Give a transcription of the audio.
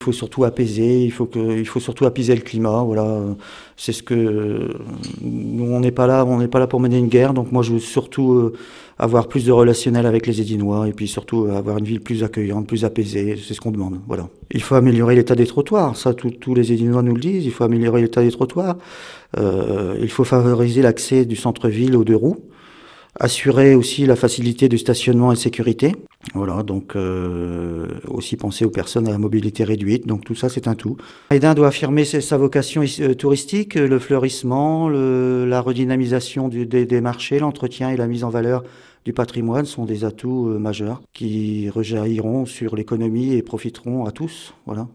Il faut surtout apaiser, il faut surtout apaiser le climat, voilà. C'est ce que nous on n'est pas là pour mener une guerre, donc moi je veux surtout avoir plus de relationnel avec les Édinois et puis surtout avoir une ville plus accueillante, plus apaisée, c'est ce qu'on demande, voilà. Il faut améliorer l'état des trottoirs, ça tous les Édinois nous le disent, il faut améliorer l'état des trottoirs, il faut favoriser l'accès du centre-ville aux deux roues. Assurer aussi la facilité du stationnement et de sécurité. Voilà, donc aussi penser aux personnes à la mobilité réduite. Donc tout ça, c'est un tout. Aidin doit affirmer sa vocation touristique, le fleurissement, la redynamisation des marchés, l'entretien et la mise en valeur du patrimoine sont des atouts majeurs qui rejailliront sur l'économie et profiteront à tous. Voilà.